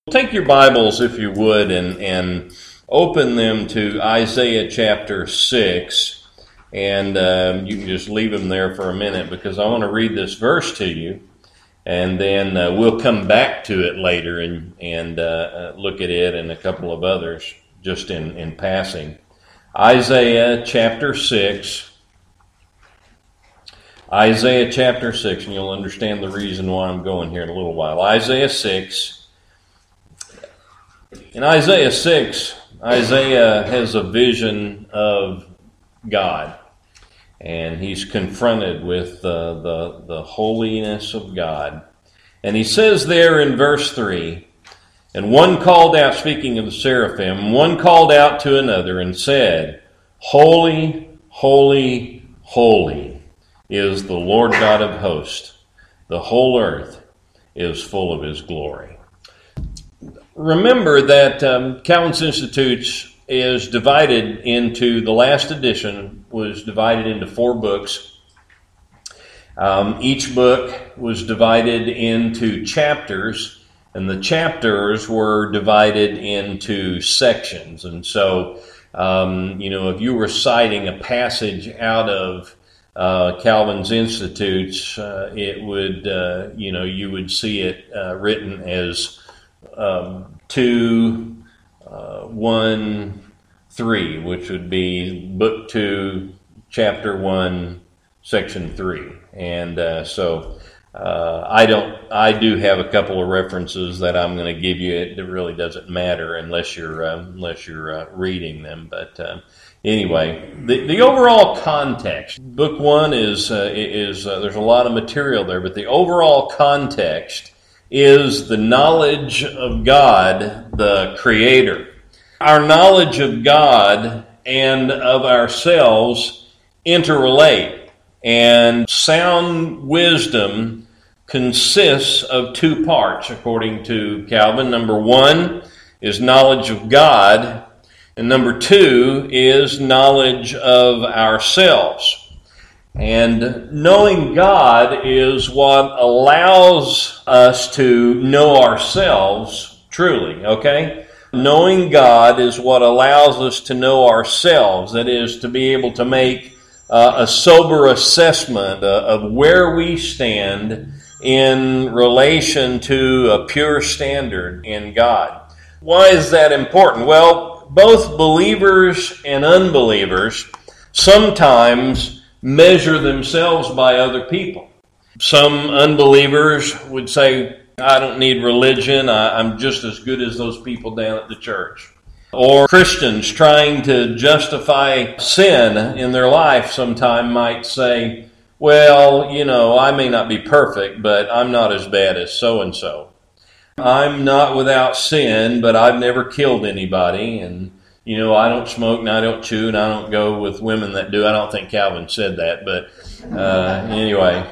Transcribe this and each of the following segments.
Take your Bibles, if you would, and open them to Isaiah chapter 6. And you can just leave them there for a minute because I want to read this verse to you. And then we'll come back to it later and look at it and a couple of others just in passing. Isaiah chapter 6. Isaiah chapter 6, and you'll understand the reason why I'm going here in a little while. Isaiah 6. In Isaiah 6, Isaiah has a vision of God, and he's confronted with the holiness of God. And he says there in verse 3, "And one called out," speaking of the seraphim, "one called out to another and said, Holy, holy, holy is the Lord God of hosts. The whole earth is full of his glory." Remember that Calvin's Institutes is divided into, the last edition was divided into 4 books. Each book was divided into chapters, and the chapters were divided into sections. And so, if you were citing a passage out of Calvin's Institutes, it would, you would see it written as 2, 1, 3, which would be Book 2, Chapter 1, Section 3. And so I do have a couple of references that I'm going to give you. It really doesn't matter unless you're reading them. But anyway, the overall context. Book 1 is there's a lot of material there, but the overall context is the knowledge of God, the Creator. Our knowledge of God and of ourselves interrelate, and sound wisdom consists of 2 parts, according to Calvin. Number 1 is knowledge of God, and number 2 is knowledge of ourselves. And knowing God is what allows us to know ourselves truly, okay? Knowing God is what allows us to know ourselves. That is, to be able to make a sober assessment of where we stand in relation to a pure standard in God. Why is that important? Well, both believers and unbelievers sometimes measure themselves by other people. Some unbelievers would say, I don't need religion, I'm just as good as those people down at the church. Or Christians trying to justify sin in their life sometime might say, well, I may not be perfect, but I'm not as bad as so-and-so. I'm not without sin, but I've never killed anybody, and I don't smoke and I don't chew and I don't go with women that do. I don't think Calvin said that, but anyway.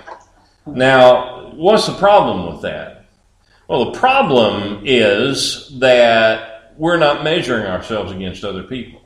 Now, what's the problem with that? Well, the problem is that we're not measuring ourselves against other people.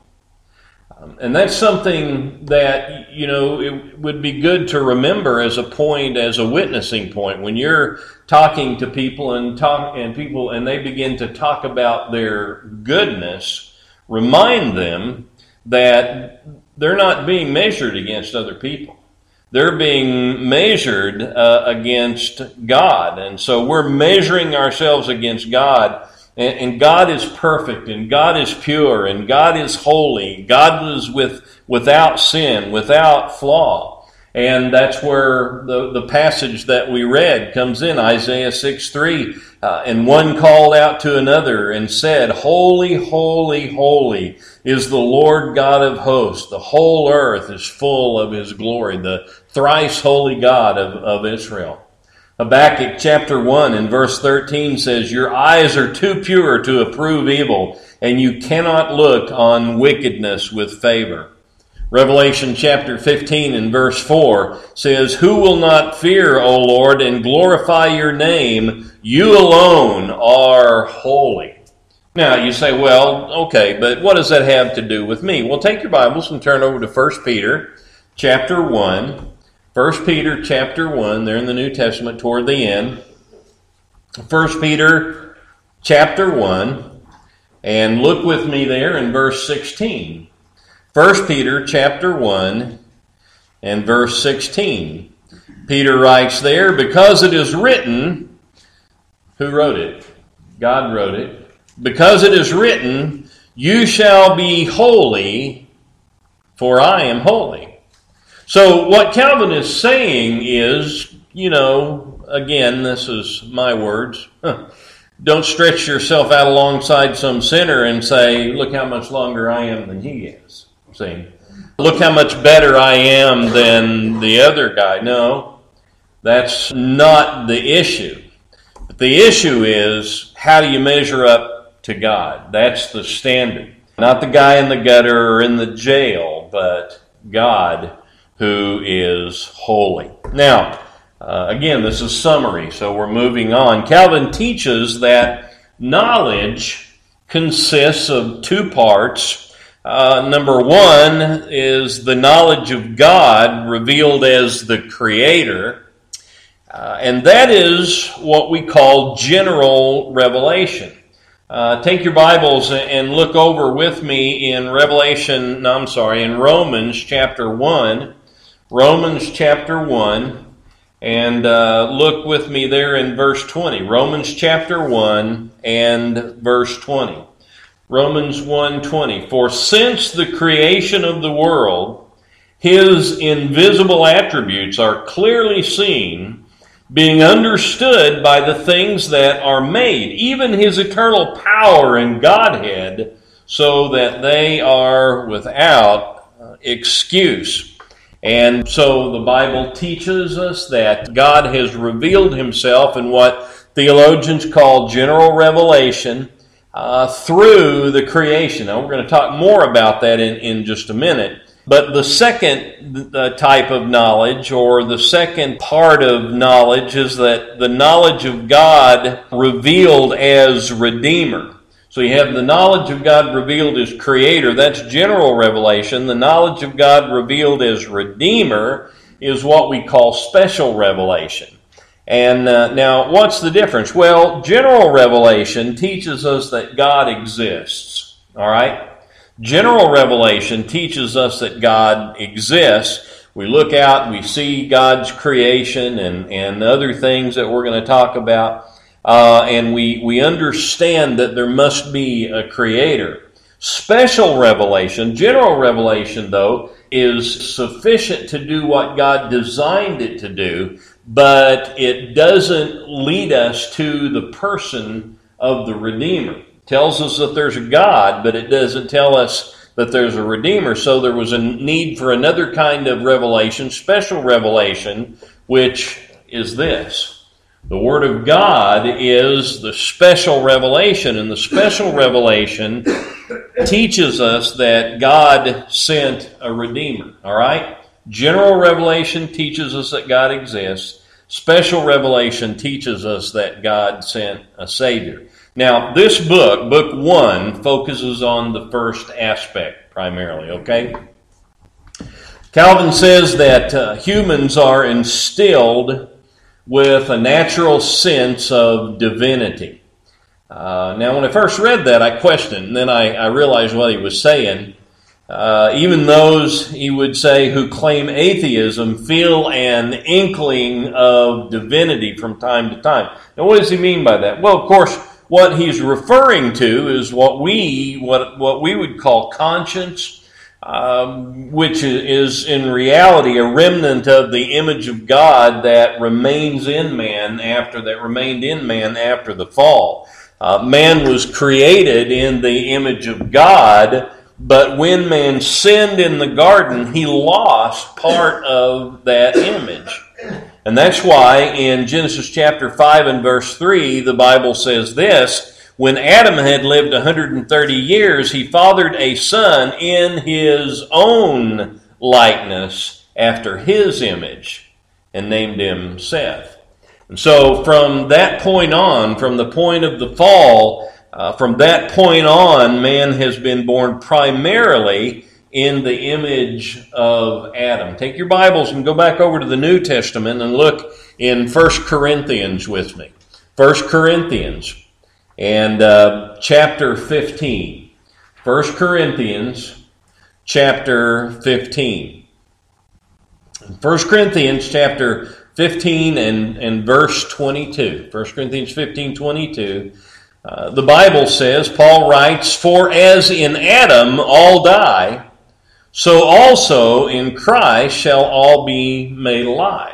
And that's something that, it would be good to remember as a witnessing point. When you're talking to people and they begin to talk about their goodness, remind them that they're not being measured against other people. They're being measured against God. And so we're measuring ourselves against God. And God is perfect, and God is pure, and God is holy. God is without sin, without flaw. And that's where the passage that we read comes in, Isaiah 6:3. And one called out to another and said, Holy, holy, holy is the Lord God of hosts. The whole earth is full of his glory, the thrice holy God of Israel. Habakkuk chapter 1 and verse 13 says, Your eyes are too pure to approve evil, and you cannot look on wickedness with favor. Revelation chapter 15 and verse 4 says, Who will not fear, O Lord, and glorify your name? You alone are holy. Now you say, well, okay, but what does that have to do with me? Well, take your Bibles and turn over to 1 Peter chapter 1. 1 Peter chapter 1, there in the New Testament toward the end. 1 Peter chapter 1, and look with me there in verse 16. 1 Peter chapter 1 and verse 16. Peter writes there, because it is written, who wrote it? God wrote it. Because it is written, you shall be holy, for I am holy. So what Calvin is saying is, again, this is my words, don't stretch yourself out alongside some sinner and say, look how much longer I am than he is. See? Look how much better I am than the other guy. No, that's not the issue. But the issue is, how do you measure up to God? That's the standard. Not the guy in the gutter or in the jail, but God who is holy. Now, again, this is summary, so we're moving on. Calvin teaches that knowledge consists of two parts. Number one is the knowledge of God revealed as the Creator. And that is what we call general revelation. Take your Bibles and look over with me in in Romans chapter 1. Romans chapter 1. And look with me there in verse 20. Romans chapter 1 and verse 20. Romans 1:20. For since the creation of the world, his invisible attributes are clearly seen, being understood by the things that are made, even his eternal power and Godhead, so that they are without excuse. And so the Bible teaches us that God has revealed himself in what theologians call general revelation through the creation. Now, we're going to talk more about that in just a minute. But the second type of knowledge, or the second part of knowledge, is that the knowledge of God revealed as Redeemer. So you have the knowledge of God revealed as Creator. That's general revelation. The knowledge of God revealed as Redeemer is what we call special revelation. And now, what's the difference? Well, general revelation teaches us that God exists. All right? General revelation teaches us that God exists. We look out, we see God's creation and other things that we're going to talk about, and we understand that there must be a Creator. Special revelation, general revelation, though, is sufficient to do what God designed it to do, but it doesn't lead us to the person of the Redeemer. It tells us that there's a God, but it doesn't tell us that there's a Redeemer. So there was a need for another kind of revelation, special revelation, which is this. The Word of God is the special revelation, and the special revelation teaches us that God sent a Redeemer. All right? General revelation teaches us that God exists. Special revelation teaches us that God sent a Savior. Now, this book, Book 1, focuses on the first aspect primarily, okay? Calvin says that humans are instilled with a natural sense of divinity. Now, when I first read that, I questioned, and then I realized what he was saying. Even those, he would say, who claim atheism feel an inkling of divinity from time to time. Now, what does he mean by that? Well, of course, what he's referring to is what we would call conscience, which is in reality a remnant of the image of God that remained in man after the fall. Man was created in the image of God, but when man sinned in the garden, he lost part of that image. And that's why in Genesis chapter 5 and verse 3, the Bible says this: when Adam had lived 130 years, he fathered a son in his own likeness after his image and named him Seth. And so from that point on, from the point of the fall, from that point on, man has been born primarily in the image of Adam. Take your Bibles and go back over to the New Testament and look in 1 Corinthians with me. 1 Corinthians. And chapter 15. 1 Corinthians chapter 15. 1 Corinthians chapter 15 and verse 22. 1 Corinthians 15:22. The Bible says, Paul writes, "For as in Adam all die, so also in Christ shall all be made alive."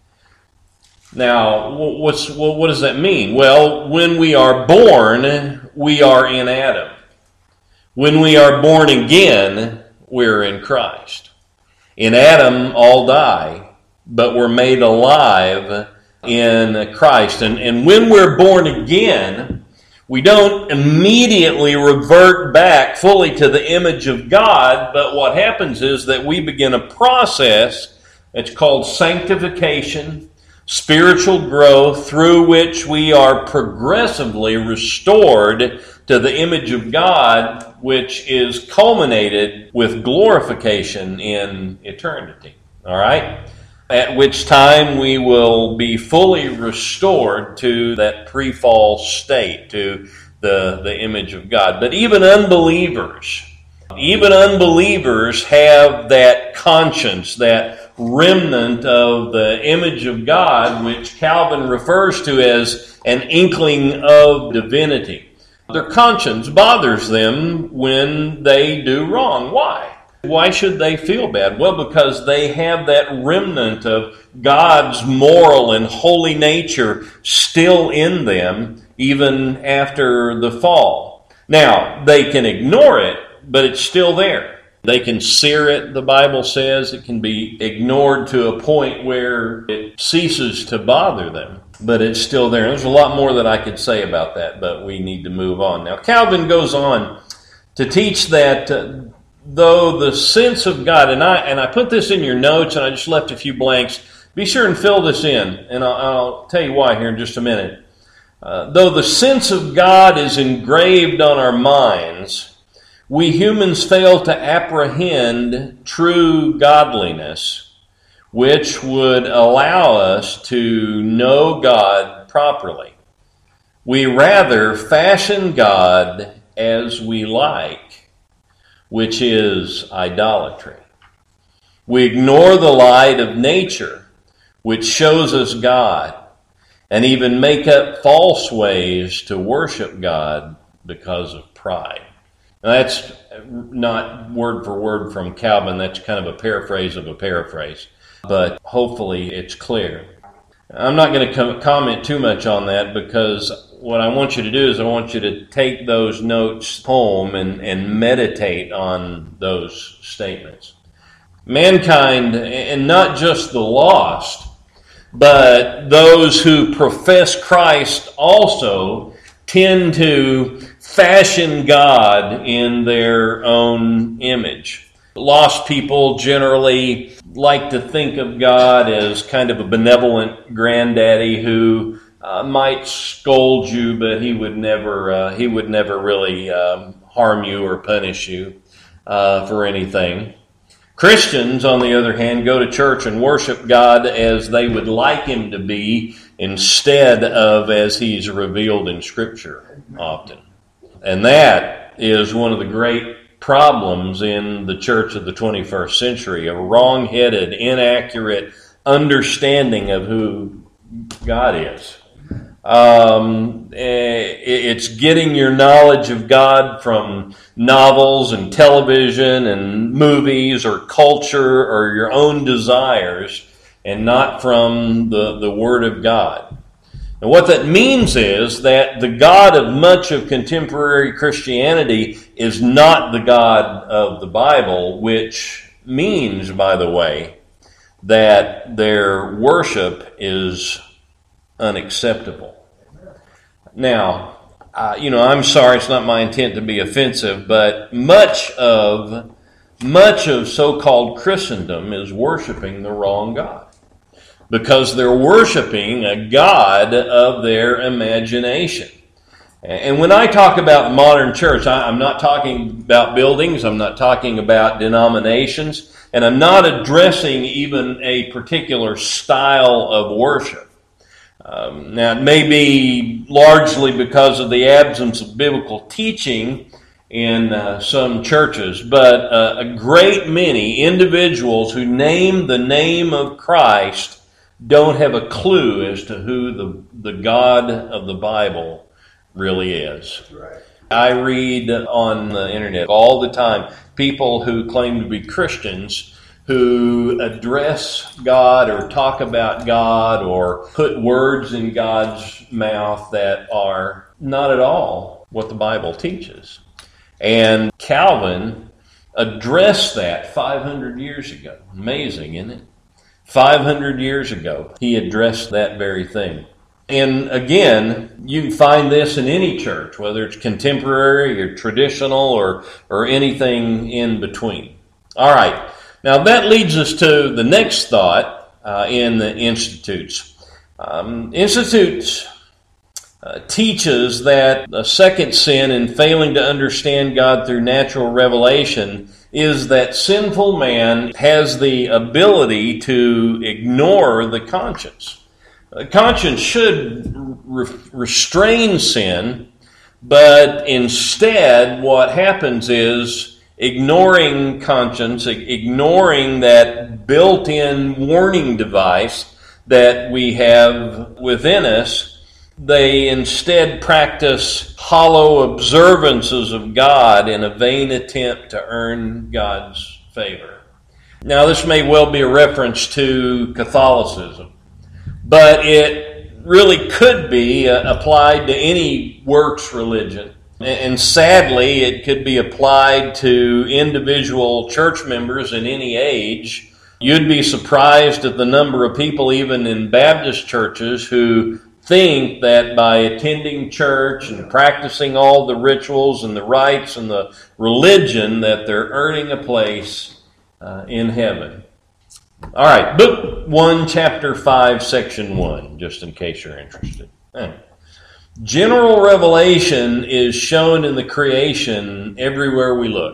Now, what does that mean? Well, when we are born, we are in Adam. When we are born again, we're in Christ. In Adam, all die, but we're made alive in Christ. And when we're born again, we don't immediately revert back fully to the image of God, but what happens is that we begin a process. It's called sanctification, spiritual growth, through which we are progressively restored to the image of God, which is culminated with glorification in eternity. All right? At which time we will be fully restored to that pre-fall state, to the image of God. But even unbelievers have that conscience, that remnant of the image of God, which Calvin refers to as an inkling of divinity. Their conscience bothers them when they do wrong. Why? Why should they feel bad? Well, because they have that remnant of God's moral and holy nature still in them, even after the fall. Now, they can ignore it, but it's still there. They can sear it, the Bible says. It can be ignored to a point where it ceases to bother them, but it's still there. There's a lot more that I could say about that, but we need to move on. Now, Calvin goes on to teach that though the sense of God, and I put this in your notes, and I just left a few blanks. Be sure and fill this in, and I'll tell you why here in just a minute. Though the sense of God is engraved on our minds, we humans fail to apprehend true godliness, which would allow us to know God properly. We rather fashion God as we like, which is idolatry. We ignore the light of nature, which shows us God, and even make up false ways to worship God because of pride. Now, that's not word for word from Calvin. That's kind of a paraphrase of a paraphrase. But hopefully it's clear. I'm not going to comment too much on that, because what I want you to do is I want you to take those notes home and meditate on those statements. Mankind, and not just the lost, but those who profess Christ also tend to fashion God in their own image. Lost people generally like to think of God as kind of a benevolent granddaddy who might scold you, but he would never really harm you or punish you for anything. Christians, on the other hand, go to church and worship God as they would like Him to be, instead of as He's revealed in Scripture often. And that is one of the great problems in the church of the 21st century, a wrong-headed, inaccurate understanding of who God is. It's getting your knowledge of God from novels and television and movies or culture or your own desires, and not from the Word of God. And what that means is that the God of much of contemporary Christianity is not the God of the Bible, which means, by the way, that their worship is unacceptable. Now, I'm sorry, it's not my intent to be offensive, but much of so-called Christendom is worshiping the wrong God, because they're worshiping a God of their imagination. And when I talk about modern church, I'm not talking about buildings, I'm not talking about denominations, and I'm not addressing even a particular style of worship. Now, it may be largely because of the absence of biblical teaching in some churches, but a great many individuals who name the name of Christ don't have a clue as to who the God of the Bible really is. Right. I read on the internet all the time people who claim to be Christians who address God or talk about God or put words in God's mouth that are not at all what the Bible teaches. And Calvin addressed that 500 years ago. Amazing, isn't it? 500 years ago, he addressed that very thing. And again, you can find this in any church, whether it's contemporary or traditional or anything in between. All right. Now that leads us to the next thought in the Institutes. Institutes teaches that a second sin in failing to understand God through natural revelation is that sinful man has the ability to ignore the conscience. Conscience should restrain sin, but instead what happens is ignoring conscience, ignoring that built-in warning device that we have within us, they instead practice hollow observances of God in a vain attempt to earn God's favor. Now, this may well be a reference to Catholicism, but it really could be applied to any works religion. And sadly, it could be applied to individual church members in any age. You'd be surprised at the number of people, even in Baptist churches, who think that by attending church and practicing all the rituals and the rites and the religion that they're earning a place in heaven. All right, Book 1, Chapter 5, Section 1, just in case you're interested. General revelation is shown in the creation everywhere we look.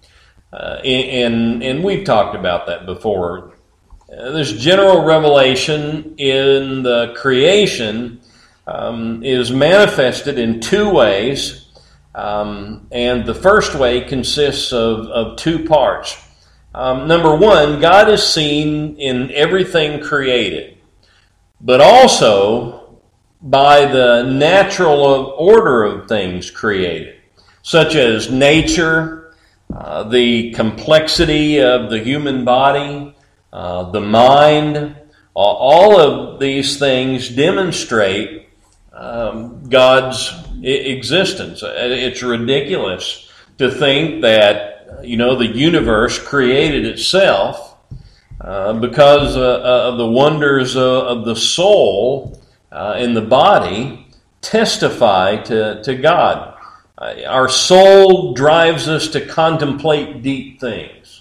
And we've talked about that before. This general revelation in the creation is manifested in two ways. And the first way consists of two parts. Number one, God is seen in everything created, but also by the natural order of things created, such as nature, the complexity of the human body, the mind. All of these things demonstrate God's existence. It's ridiculous to think that, the universe created itself because of the wonders of the soul in the body testify to God. Our soul drives us to contemplate deep things.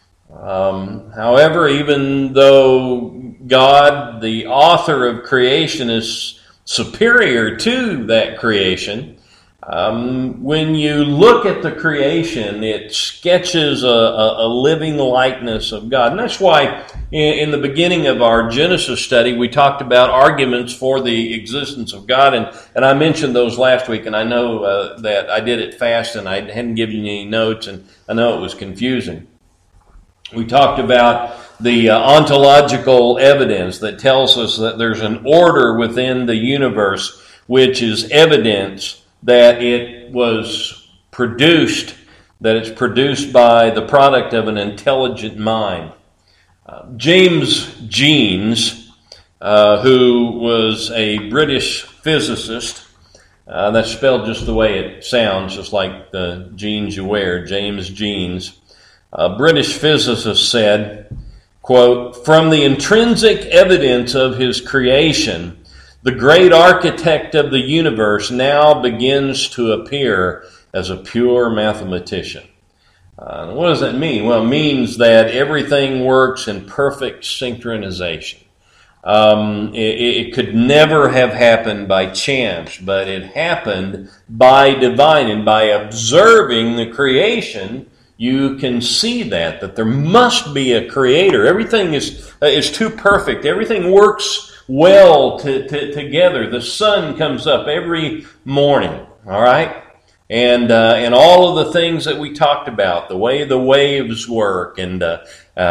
However, even though God, the author of creation, is superior to that creation, when you look at the creation, it sketches a living likeness of God. And that's why in the beginning of our Genesis study, we talked about arguments for the existence of God. And I mentioned those last week, and I know that I did it fast and I hadn't given you any notes, and I know it was confusing. We talked about the ontological evidence that tells us that there's an order within the universe, which is evidence that it was produced, that it's produced by the product of an intelligent mind. James Jeans, who was a British physicist, that's spelled just the way it sounds, just like the jeans you wear, James Jeans, a British physicist said, quote, "From the intrinsic evidence of his creation, the great architect of the universe now begins to appear as a pure mathematician." What does that mean? Well, it means that everything works in perfect synchronization. It could never have happened by chance, but it happened by divine. And by observing the creation, you can see that there must be a creator. Everything is too perfect. Everything works well together. The sun comes up every morning, all right? And all of the things that we talked about, the way the waves work, and the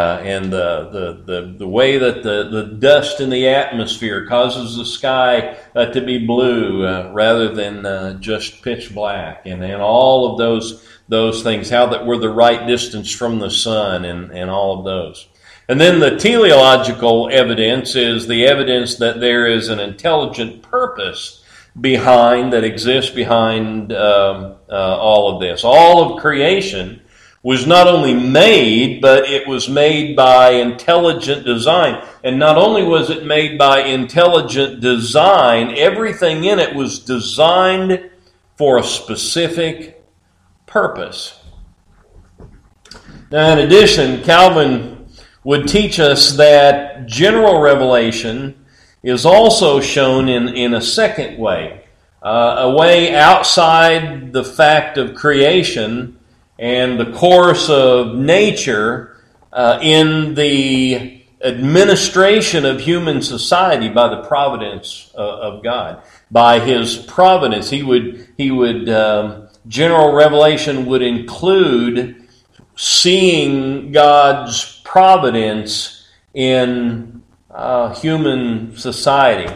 way that the dust in the atmosphere causes the sky to be blue rather than just pitch black, and all of those things, how that we're the right distance from the sun, and all of those. And then the teleological evidence is the evidence that there is an intelligent purpose that exists behind all of this. All of creation was not only made, but it was made by intelligent design. And not only was it made by intelligent design, everything in it was designed for a specific purpose. Now, in addition, Calvin would teach us that general revelation is also shown in a second way, a way outside the fact of creation and the course of nature in the administration of human society by the providence of God. By His providence, general revelation would include seeing God's providence in human society.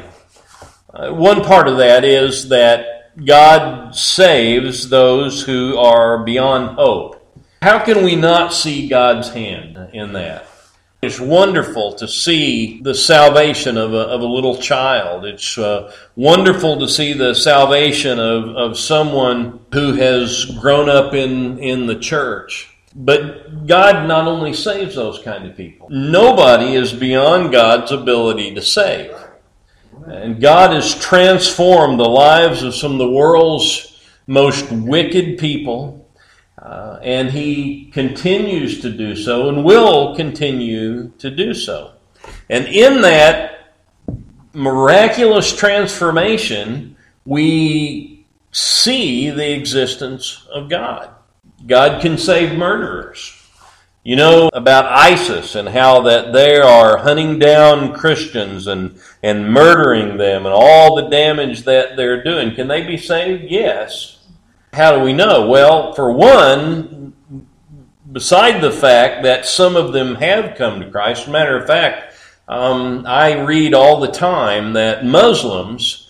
One part of that is that God saves those who are beyond hope. How can we not see God's hand in that? It's wonderful to see the salvation of a little child. It's wonderful to see the salvation of someone who has grown up in the church. But God not only saves those kind of people. Nobody is beyond God's ability to save. And God has transformed the lives of some of the world's most wicked people. And He continues to do so and will continue to do so. And in that miraculous transformation, we see the existence of God. God can save murderers. You know about ISIS and how that they are hunting down Christians and murdering them and all the damage that they're doing. Can they be saved? Yes. How do we know? Well, for one, beside the fact that some of them have come to Christ, as a matter of fact, I read all the time that Muslims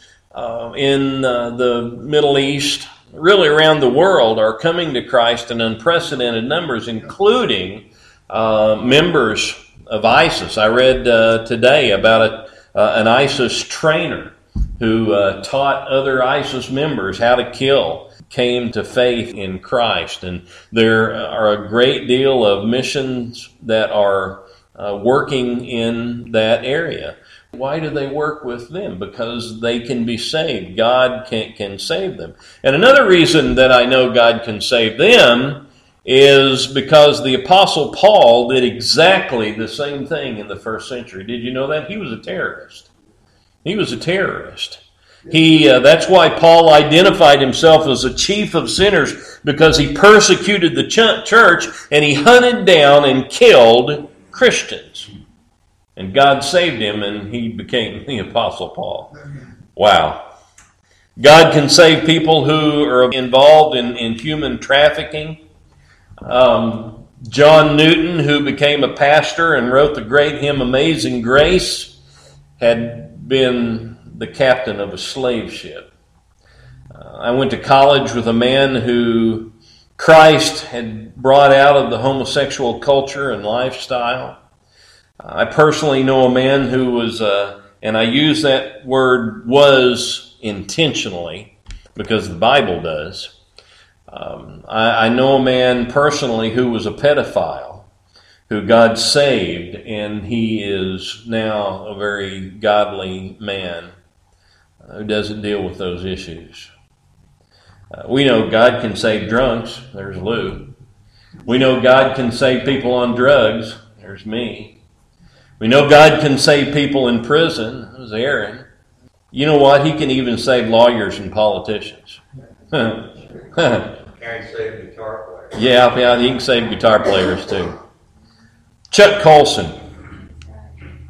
in the Middle East, really around the world, are coming to Christ in unprecedented numbers, including members of ISIS. I read today about an ISIS trainer who taught other ISIS members how to kill, came to faith in Christ. And there are a great deal of missions that are working in that area. Why do they work with them? Because they can be saved. God can save them. And another reason that I know God can save them is because the Apostle Paul did exactly the same thing in the first century. Did you know that? He was a terrorist. He was a terrorist. That's why Paul identified himself as a chief of sinners, because he persecuted the church and he hunted down and killed Christians. And God saved him, and he became the Apostle Paul. Wow. God can save people who are involved in human trafficking. John Newton, who became a pastor and wrote the great hymn Amazing Grace, had been the captain of a slave ship. I went to college with a man who Christ had brought out of the homosexual culture and lifestyle. I personally know a man who was, and I use that word was intentionally because the Bible does. I know a man personally who was a pedophile, who God saved, and he is now a very godly man who doesn't deal with those issues. We know God can save drunks. There's Lou. We know God can save people on drugs. There's me. We know God can save people in prison. There's Aaron. You know what? He can even save lawyers and politicians. Can save guitar players. Yeah, he can save guitar players too. Chuck Colson,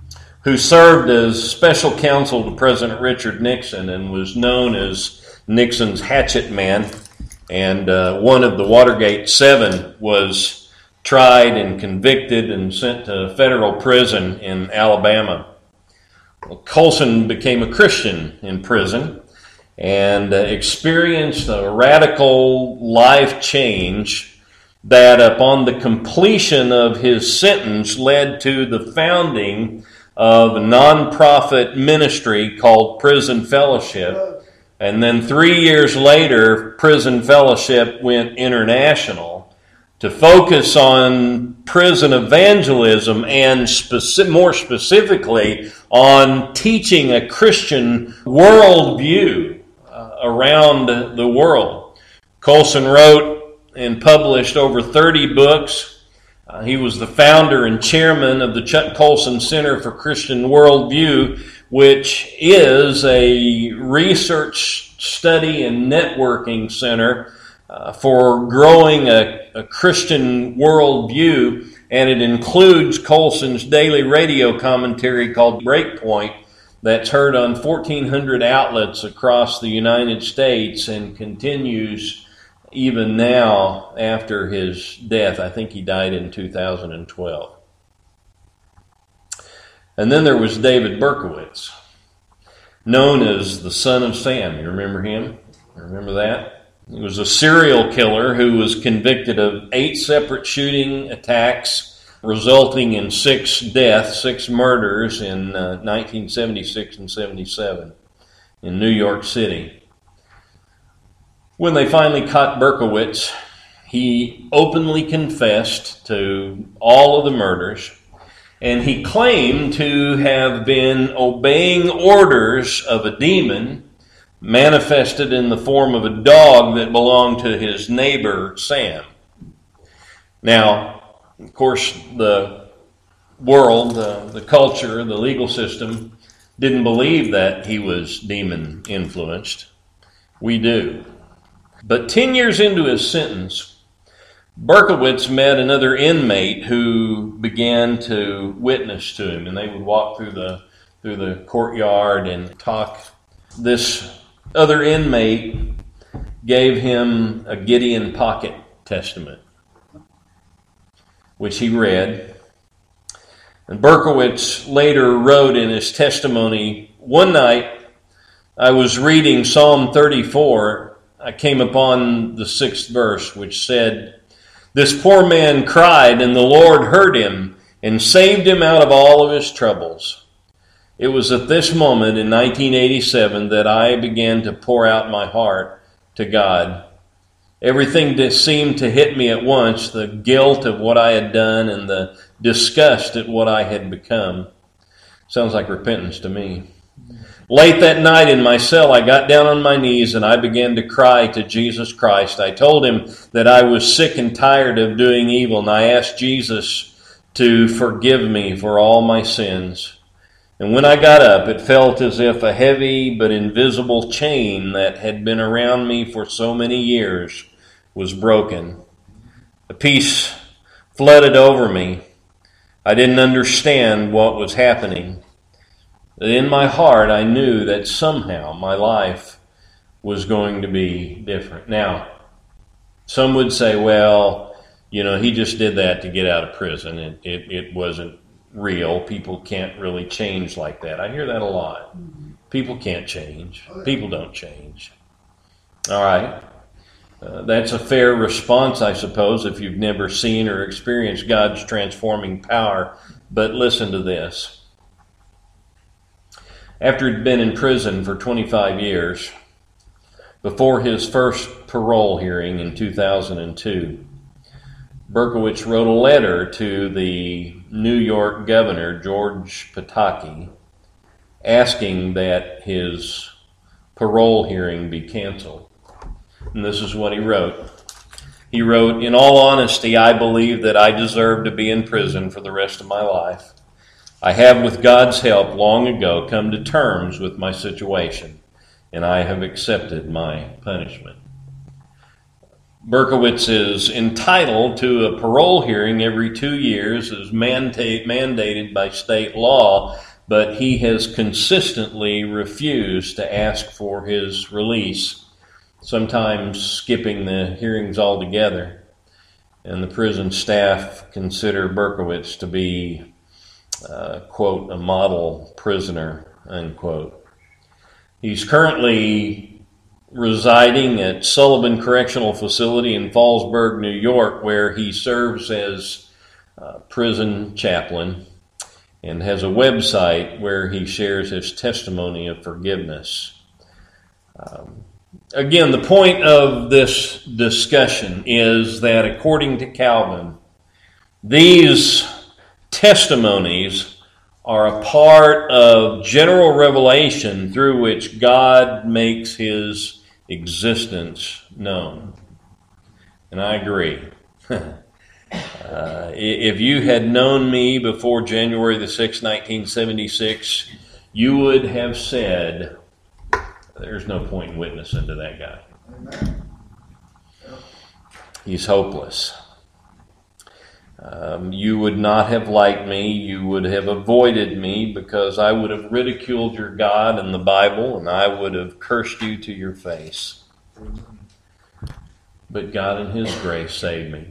who served as special counsel to President Richard Nixon and was known as Nixon's hatchet man. And one of the Watergate 7 was tried and convicted and sent to federal prison in Alabama. Well, Colson became a Christian in prison and experienced a radical life change that upon the completion of his sentence led to the founding of a nonprofit ministry called Prison Fellowship. And then 3 years later, Prison Fellowship went international to focus on prison evangelism and more specifically on teaching a Christian worldview around the world. Colson wrote and published over 30 books. He was the founder and chairman of the Chuck Colson Center for Christian Worldview, which is a research, study, and networking center for growing a Christian worldview, and it includes Colson's daily radio commentary called Breakpoint that's heard on 1,400 outlets across the United States and continues even now after his death. I think he died in 2012. And then there was David Berkowitz, known as the Son of Sam. You remember him? Remember that? He was a serial killer who was convicted of 8 separate shooting attacks, resulting in 6 deaths, 6 murders in 1976 and 77 in New York City. When they finally caught Berkowitz, he openly confessed to all of the murders, and he claimed to have been obeying orders of a demon manifested in the form of a dog that belonged to his neighbor, Sam. Now, of course, the world, the culture, the legal system didn't believe that he was demon influenced. We do. But 10 years into his sentence, Berkowitz met another inmate who began to witness to him, and they would walk through the courtyard and talk. This other inmate gave him a Gideon Pocket Testament, which he read. And Berkowitz later wrote in his testimony, "One night I was reading Psalm 34. I came upon the 6th verse, which said, 'This poor man cried, and the Lord heard him and saved him out of all of his troubles.' It was at this moment in 1987 that I began to pour out my heart to God. Everything that seemed to hit me at once, the guilt of what I had done and the disgust at what I had become." Sounds like repentance to me. "Late that night in my cell, I got down on my knees and I began to cry to Jesus Christ. I told him that I was sick and tired of doing evil, and I asked Jesus to forgive me for all my sins. And when I got up, it felt as if a heavy but invisible chain that had been around me for so many years was broken. A peace flooded over me. I didn't understand what was happening. But in my heart, I knew that somehow my life was going to be different." Now, some would say, well, he just did that to get out of prison. It wasn't real. People can't really change like that. I hear that a lot. People can't change. People don't change. All right. That's a fair response, I suppose, if you've never seen or experienced God's transforming power. But listen to this. After he'd been in prison for 25 years, before his first parole hearing in 2002, Berkowitz wrote a letter to the New York governor, George Pataki, asking that his parole hearing be canceled. And this is what he wrote. He wrote, "In all honesty, I believe that I deserve to be in prison for the rest of my life. I have, with God's help, long ago come to terms with my situation, and I have accepted my punishment." Berkowitz is entitled to a parole hearing every 2 years as mandated by state law, but he has consistently refused to ask for his release, sometimes skipping the hearings altogether. And the prison staff consider Berkowitz to be, quote, a model prisoner, unquote. He's currently residing at Sullivan Correctional Facility in Fallsburg, New York, where he serves as prison chaplain and has a website where he shares his testimony of forgiveness. Again, the point of this discussion is that according to Calvin, these testimonies are a part of general revelation through which God makes his existence known. And I agree. If you had known me before January the 6th, 1976, you would have said, there's no point in witnessing to that guy. He's hopeless. You would not have liked me. You would have avoided me because I would have ridiculed your God and the Bible, and I would have cursed you to your face. But God in his grace saved me.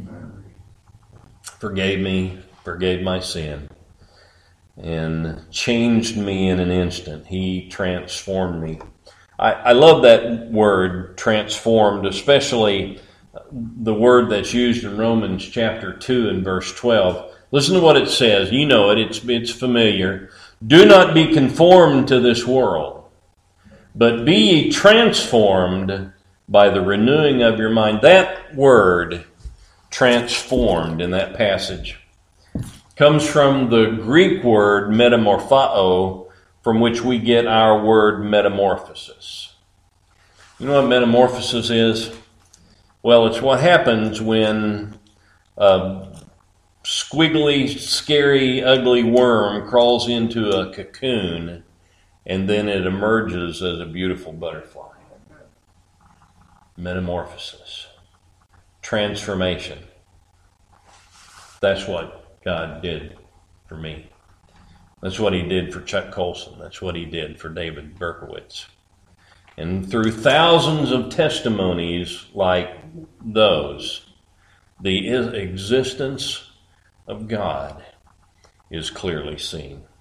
Forgave me, forgave my sin, and changed me in an instant. He transformed me. I love that word, transformed, especially the word that's used in Romans chapter 2 and verse 12. Listen to what it says. You know it. It's familiar. Do not be conformed to this world, but be ye transformed by the renewing of your mind. That word, transformed, in that passage, comes from the Greek word metamorphao, from which we get our word metamorphosis. You know what metamorphosis is? Well, it's what happens when a squiggly, scary, ugly worm crawls into a cocoon and then it emerges as a beautiful butterfly. Metamorphosis. Transformation. That's what God did for me. That's what he did for Chuck Colson. That's what he did for David Berkowitz. And through thousands of testimonies like those, the existence of God is clearly seen.